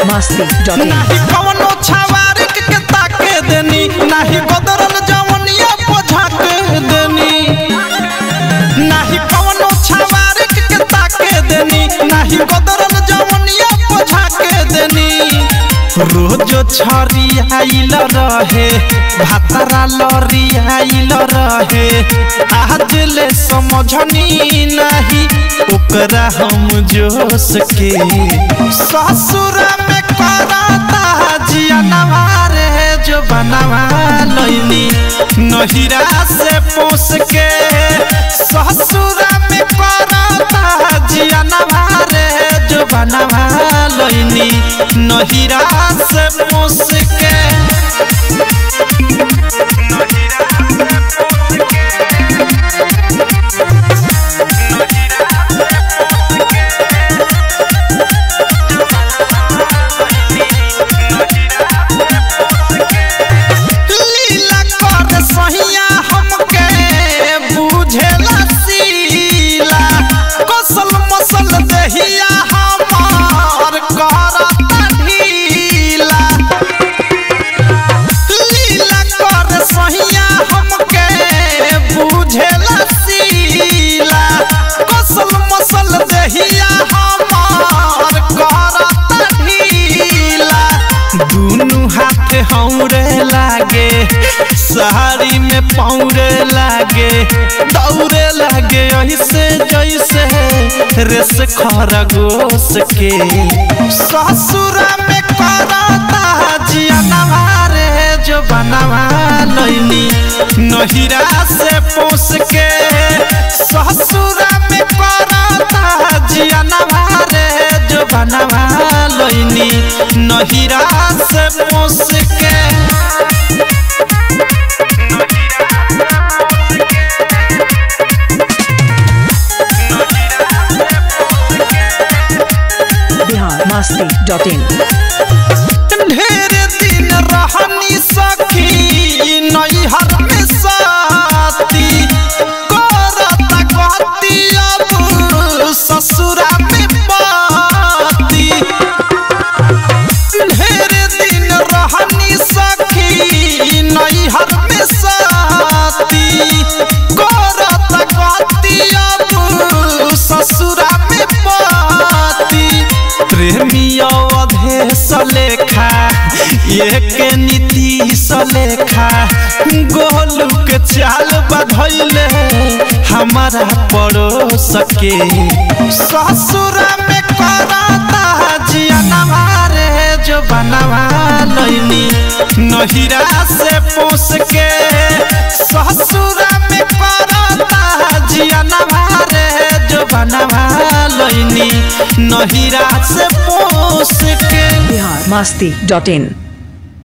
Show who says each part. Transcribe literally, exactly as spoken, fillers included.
Speaker 1: Masti dot in
Speaker 2: नाही कवनो छवार के ताके देनी नाही बदरल जवनिया पोझाक देनी नाही कवनो छवार के ताके देनी नाही बदरल जवनिया पोझाक देनी रोज छरी आइल रहे भातरा लरी आइल रहे आज ले समझनी नहीं ओकरा हम जोश के ससुर में करता जिया नवारे जो बनवा लइनी नहिरा से पोस के ससुर में करता जिया नवारे जो बनवा लइनी नहिरा से पोस के लागे सहारी में पौरे लागे दौड़े लागे ऐसे जैसे रेस खरगोश के ससुर में करता जिया नवारे जो बनवा लइनी नहिरा से पोस के ससुर में करता जिया नवारे जो बनवा लइनी नहिरा से पोस के
Speaker 1: बिहार मस्ती डॉट इन
Speaker 2: ढेर दिन रहनी सखी नैहर में साथी करता कहती अब ससुरा में बाती ढेर दिन रहनी सखी नैहर में साथी करता कहती अब ससुरा में बाती प्रेमिया अधेश लेखा एक नीति सलेखा गोलू के चाल बधैले हमारा पड़ोस के ससुर में करता जिया नवारे जो बनवा लइनी नहिरा से पोस के ससुर में करता जिया नवारे जो बनवा लइनी नहिरा से पोस के
Speaker 1: बिहार मस्ती डॉट इन।